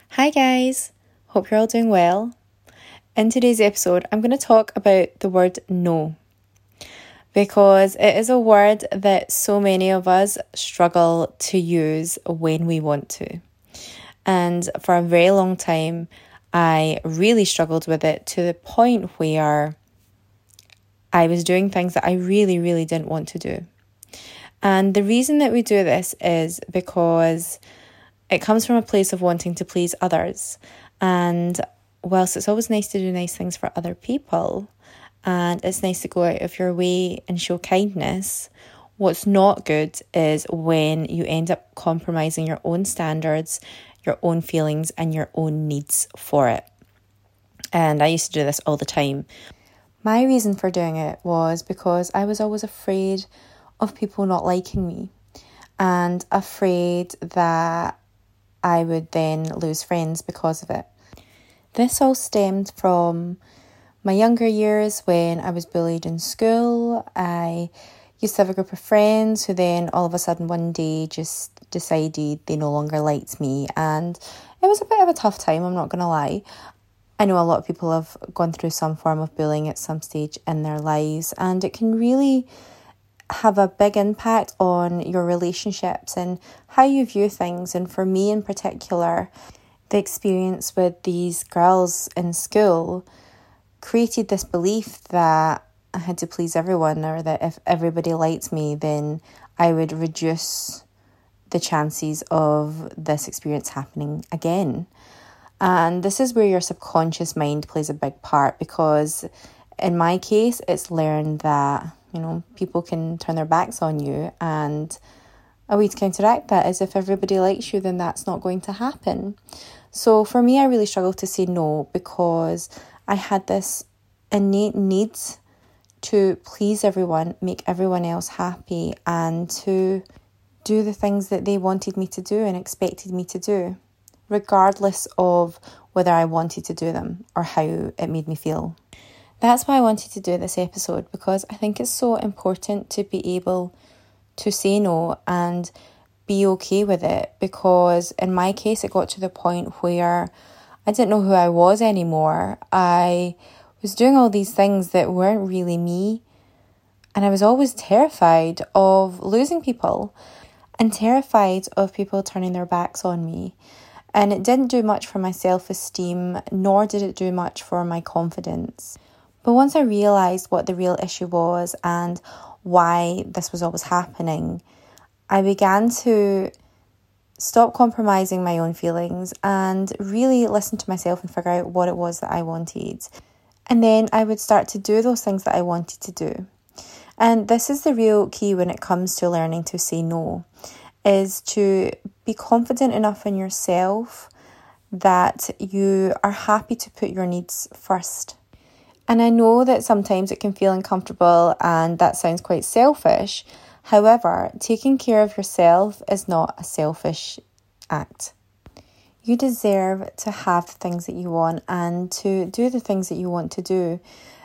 Hi guys, hope you're all doing well. In today's episode, I'm going to talk about the word no, because it is a word that so many of us struggle to use when we want to. And for a very long time, I really struggled with it to the point where I was doing things that I really didn't want to do. And the reason that we do this is because it comes from a place of wanting to please others. And whilst it's always nice to do nice things for other people, and it's nice to go out of your way and show kindness, what's not good is when you end up compromising your own standards, your own feelings, and your own needs for it. And I used to do this all the time. My reason for doing it was because I was always afraid of people not liking me and afraid that I would then lose friends because of it. This all stemmed from my younger years when I was bullied in school. I used to have a group of friends who then all of a sudden one day just decided they no longer liked me, and it was a bit of a tough time, I'm not going to lie. I know a lot of people have gone through some form of bullying at some stage in their lives, and it can really have a big impact on your relationships and how you view things. And for me in particular, the experience with these girls in school created this belief that I had to please everyone, or that if everybody liked me, then I would reduce the chances of this experience happening again. And this is where your subconscious mind plays a big part, because in my case, it's learned that people can turn their backs on you, and a way to counteract that is if everybody likes you, then that's not going to happen. So for me, I really struggled to say no, because I had this innate need to please everyone, make everyone else happy, and to do the things that they wanted me to do and expected me to do, regardless of whether I wanted to do them or how it made me feel. That's why I wanted to do this episode, because I think it's so important to be able to say no and be okay with it. Because in my case, it got to the point where I didn't know who I was anymore. I was doing all these things that weren't really me, and I was always terrified of losing people and terrified of people turning their backs on me. And it didn't do much for my self-esteem, nor did it do much for my confidence. But once I realised what the real issue was and why this was always happening, I began to stop compromising my own feelings and really listen to myself and figure out what it was that I wanted. And then I would start to do those things that I wanted to do. And this is the real key when it comes to learning to say no, is to be confident enough in yourself that you are happy to put your needs first. And I know that sometimes it can feel uncomfortable and that sounds quite selfish. However, taking care of yourself is not a selfish act. You deserve to have the things that you want and to do the things that you want to do.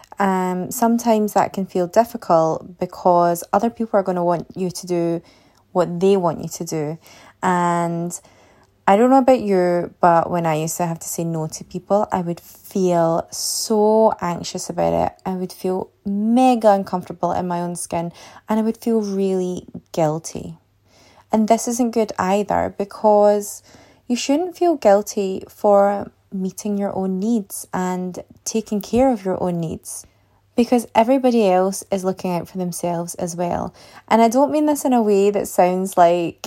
Sometimes that can feel difficult because other people are going to want you to do what they want you to do. And I don't know about you, but when I used to have to say no to people, I would feel so anxious about it. I would feel mega uncomfortable in my own skin, and I would feel really guilty. And this isn't good either, because you shouldn't feel guilty for meeting your own needs and taking care of your own needs, because everybody else is looking out for themselves as well. And I don't mean this in a way that sounds like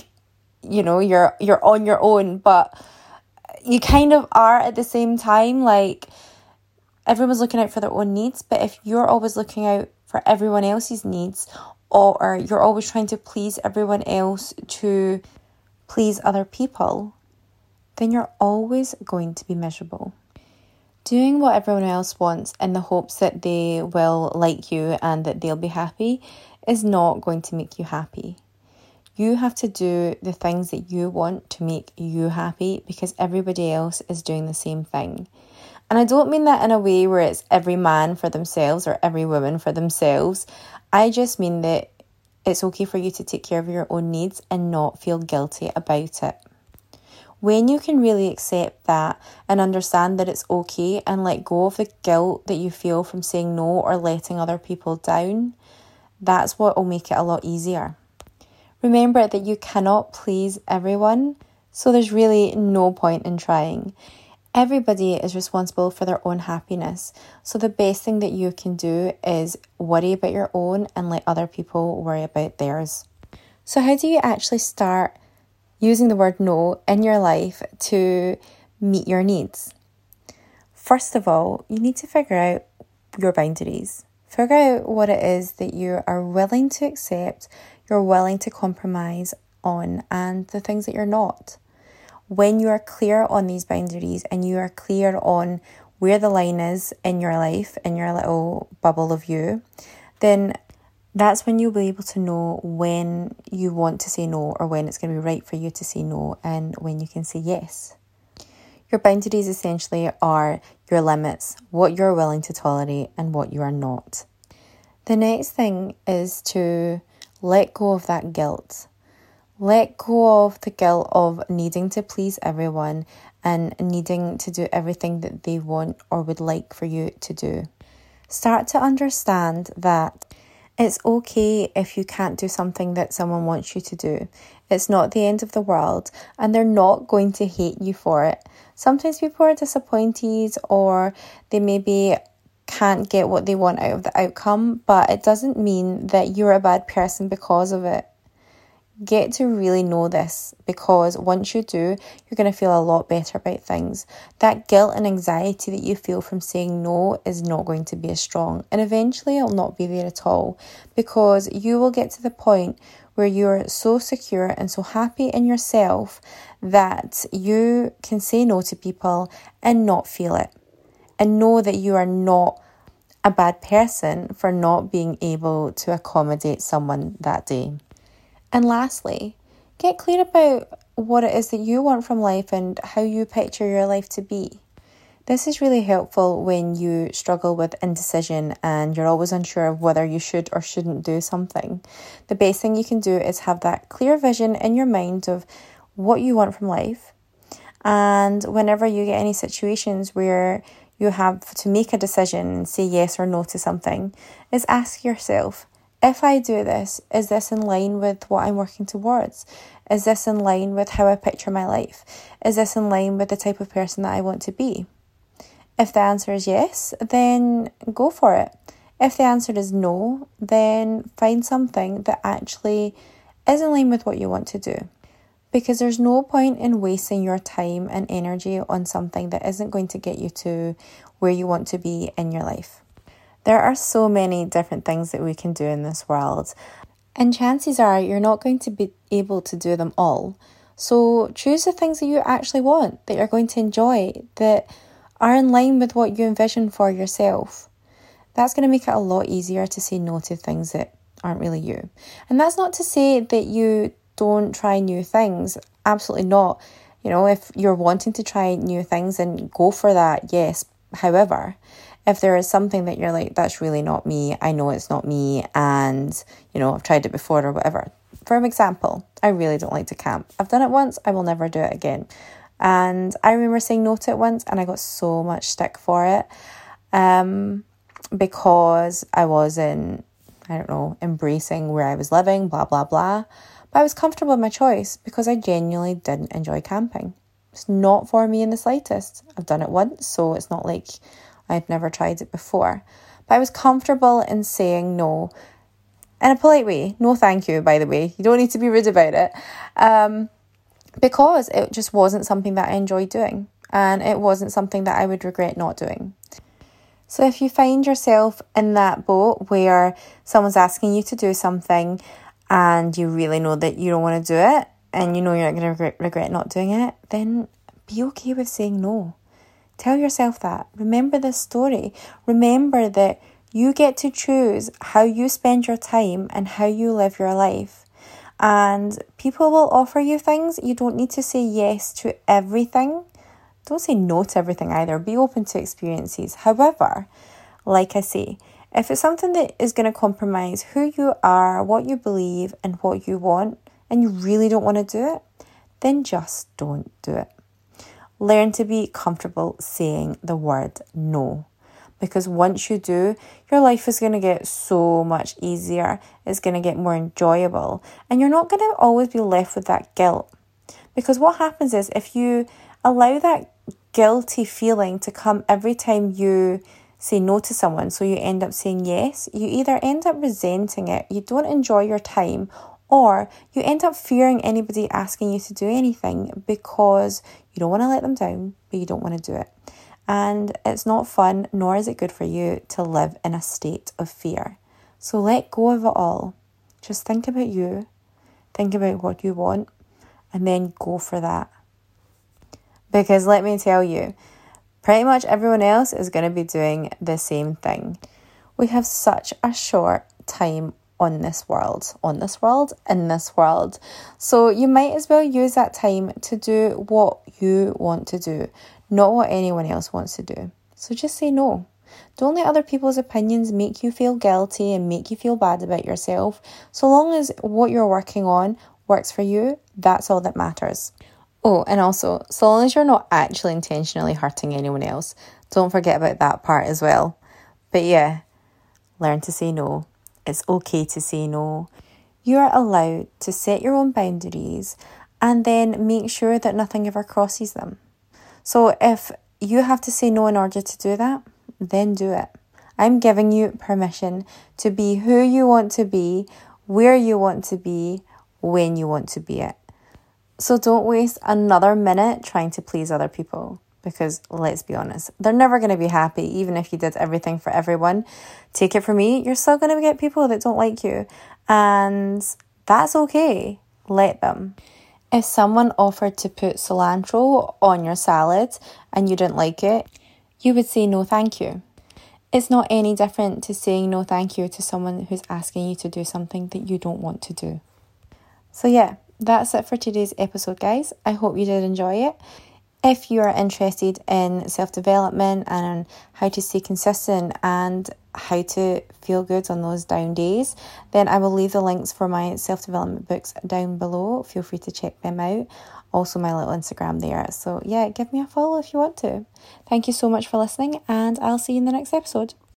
you're on your own, but you kind of are at the same time. Like, everyone's looking out for their own needs, but if you're always looking out for everyone else's needs, or you're always trying to please everyone else to please other people, then you're always going to be miserable. Doing what everyone else wants in the hopes that they will like you and that they'll be happy is not going to make you happy. You have to do the things that you want to make you happy, because everybody else is doing the same thing. And I don't mean that in a way where it's every man for themselves or every woman for themselves. I just mean that it's okay for you to take care of your own needs and not feel guilty about it. When you can really accept that and understand that it's okay and let go of the guilt that you feel from saying no or letting other people down, that's what will make it a lot easier. Remember that you cannot please everyone, so there's really no point in trying. Everybody is responsible for their own happiness, so the best thing that you can do is worry about your own and let other people worry about theirs. So how do you actually start using the word no in your life to meet your needs? First of all, you need to figure out your boundaries. Figure out what it is that you are willing to accept, you're willing to compromise on, and the things that you're not. When you are clear on these boundaries and you are clear on where the line is in your life, in your little bubble of you, then that's when you'll be able to know when you want to say no or when it's going to be right for you to say no and when you can say yes. Your boundaries essentially are your limits, what you're willing to tolerate and what you are not. The next thing is to let go of that guilt. Let go of the guilt of needing to please everyone and needing to do everything that they want or would like for you to do. Start to understand that it's okay if you can't do something that someone wants you to do. It's not the end of the world and they're not going to hate you for it. Sometimes people are disappointed or they maybe can't get what they want out of the outcome, but it doesn't mean that you're a bad person because of it. Get to really know this, because once you do, you're going to feel a lot better about things. That guilt and anxiety that you feel from saying no is not going to be as strong, and eventually it'll not be there at all, because you will get to the point where you're so secure and so happy in yourself that you can say no to people and not feel it, and know that you are not a bad person for not being able to accommodate someone that day. And lastly, get clear about what it is that you want from life and how you picture your life to be. This is really helpful when you struggle with indecision and you're always unsure of whether you should or shouldn't do something. The best thing you can do is have that clear vision in your mind of what you want from life. And whenever you get any situations where you have to make a decision and say yes or no to something, is ask yourself, if I do this, is this in line with what I'm working towards? Is this in line with how I picture my life? Is this in line with the type of person that I want to be? If the answer is yes, then go for it. If the answer is no, then find something that actually is in line with what you want to do. Because there's no point in wasting your time and energy on something that isn't going to get you to where you want to be in your life. There are so many different things that we can do in this world, and chances are you're not going to be able to do them all. So choose the things that you actually want, that you're going to enjoy, that are in line with what you envision for yourself. That's going to make it a lot easier to say no to things that aren't really you. And that's not to say that you don't try new things. Absolutely not. You know, if you're wanting to try new things, then go for that, yes. However, if there is something that you're like, that's really not me, I know it's not me, and, you know, I've tried it before or whatever. For example, I really don't like to camp. I've done it once, I will never do it again. And I remember saying no to it once, and I got so much stick for it, because I wasn't, embracing where I was living, blah, blah, blah. But I was comfortable with my choice because I genuinely didn't enjoy camping. It's not for me in the slightest. I've done it once, so it's not like I've never tried it before. But I was comfortable in saying no in a polite way. No thank you, by the way. You don't need to be rude about it. Because it just wasn't something that I enjoyed doing. And it wasn't something that I would regret not doing. So if you find yourself in that boat where someone's asking you to do something and you really know that you don't want to do it and you know you're not going to regret not doing it, then be okay with saying no. Tell yourself that. Remember this story. Remember that you get to choose how you spend your time and how you live your life. And people will offer you things. You don't need to say yes to everything. Don't say no to everything either. Be open to experiences. However, like I say, if it's something that is going to compromise who you are, what you believe, and what you want, and you really don't want to do it, then just don't do it. learn to be comfortable saying the word no. Because once you do, your life is going to get so much easier. It's going to get more enjoyable. And you're not going to always be left with that guilt. Because what happens is if you allow that guilty feeling to come every time you say no to someone, so you end up saying yes, you either end up resenting it, you don't enjoy your time, or you end up fearing anybody asking you to do anything because you don't want to let them down, but you don't want to do it. And it's not fun, nor is it good for you to live in a state of fear. So let go of it all. Just think about you, think about what you want, and then go for that. Because let me tell you, pretty much everyone else is going to be doing the same thing. We have such a short time in this world. So you might as well use that time to do what you want to do, not what anyone else wants to do. So just say no. Don't let other people's opinions make you feel guilty and make you feel bad about yourself. So long as what you're working on works for you, that's all that matters. Oh, and also, so long as you're not actually intentionally hurting anyone else, don't forget about that part as well. But yeah, learn to say no. It's okay to say no. You're allowed to set your own boundaries and then make sure that nothing ever crosses them. So if you have to say no in order to do that, then do it. I'm giving you permission to be who you want to be, where you want to be, when you want to be it. So don't waste another minute trying to please other people. Because let's be honest, they're never going to be happy even if you did everything for everyone. Take it from me, you're still going to get people that don't like you. And that's okay. Let them. If someone offered to put cilantro on your salad and you didn't like it, you would say no thank you. It's not any different to saying no thank you to someone who's asking you to do something that you don't want to do. So yeah, that's it for today's episode, guys. I hope you did enjoy it. If you are interested in self-development and how to stay consistent and how to feel good on those down days, then I will leave the links for my self-development books down below. Feel free to check them out. Also my little Instagram there. So yeah, give me a follow if you want to. Thank you so much for listening, and I'll see you in the next episode.